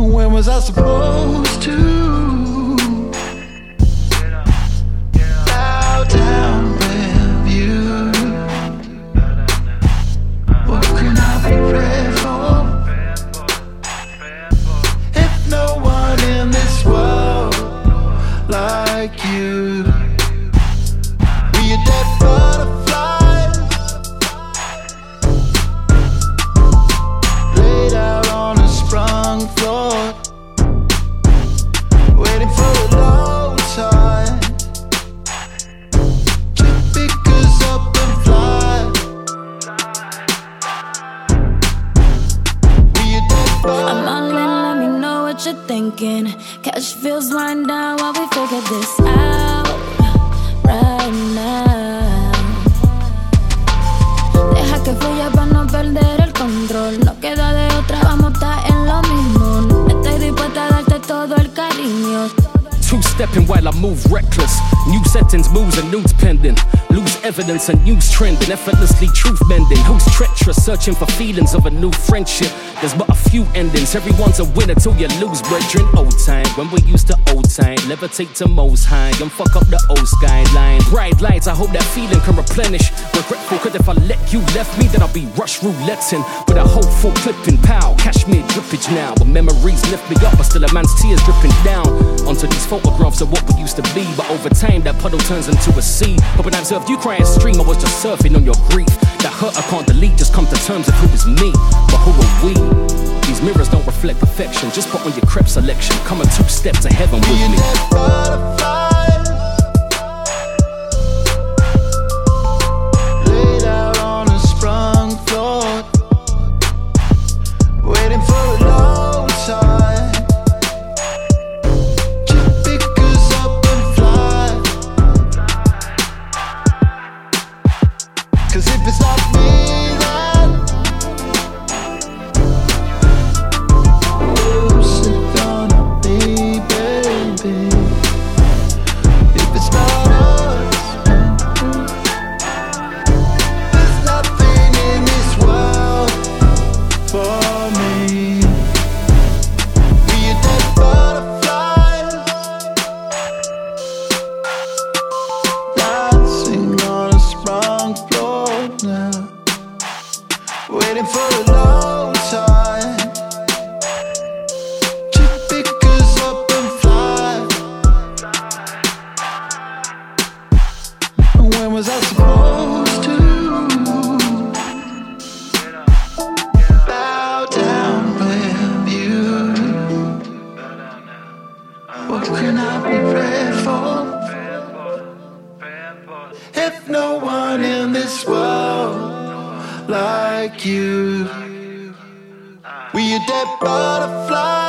When was I supposed to bow down with you? What can I be praying for if no one in this world like you? Were you dead butterflies laid out on a sprung floor, waiting for a low tide to pick us up and fly? Were you dead butterflies? I'm all in, let me know what you're thinking. Cash feels wind down while we figure this out right now. Deja que fluya para no perder el control. No queda de otra, vamos a estar en lo mismo. Estoy dispuesta a darte todo el cariño. Two-stepping while I move reckless. New settings, moves and nudes pending. Lose evidence and news trending. Effortlessly truth bending. Who's treacherous, searching for feelings of a new friendship? There's but a few endings. Everyone's a winner till you lose, brethren. Old time, when we used to old time. Levitate to most high and fuck up the old skyline. Bright lights, I hope that feeling can replenish. Regretful, cause if I let you left me, then I'll be rush rouletting with a hopeful clipping. Pow, cashmere drippage now. But memories lift me up, but still a man's tears dripping down onto these photographs of what we used to be. But over time, that puddle turns into a sea. But when I observed you crying stream, I was just surfing on your grief. That hurt I can't delete, just come to terms with who is me. But who are we? These mirrors don't reflect perfection. Just put on your crepe selection. Come a two steps to heaven with me. Butterflies laid out on a sprung floor, waiting for a low tide to pick us up and fly. 'Cause if it's not me, then who's it gonna be, baby? If it's not us, there's nothing in this world for me. Were you dead butterflies dancing on a sprung floor now, waiting for a low tide to pick us up and fly? When was I supposed to bow down with you? What can I be praying for if no one in this world like you? Were you dead butterfly